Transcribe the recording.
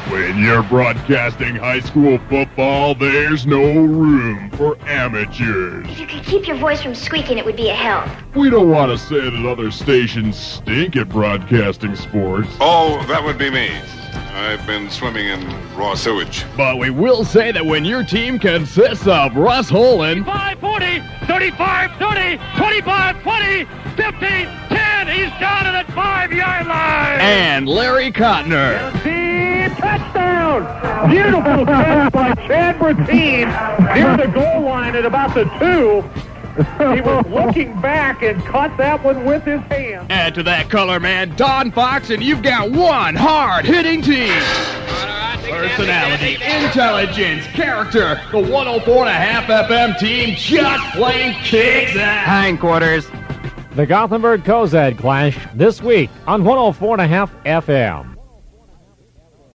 When you're broadcasting high school football, there's no room for amateurs. If you could keep your voice from squeaking, it would be a help. We don't want to say that other stations stink at broadcasting sports. Oh, that would be me. I've been swimming in raw sewage. But we will say that when your team consists of Russ Holland, 35-40, 35-30, 25-20, 15-10, he's got it at 5-yard line. and Larry Cotner, Touchdown! Beautiful catch by Chad Bertine near the goal line at about the 2. He was looking back and caught that one with his hand. add to that color man, Don Fox, and you've got one hard-hitting team. Personality, intelligence, character, the 104.5 FM team just plain kicks ass. Hindquarters. The Gothenburg Cozad Clash this week on 104.5 FM.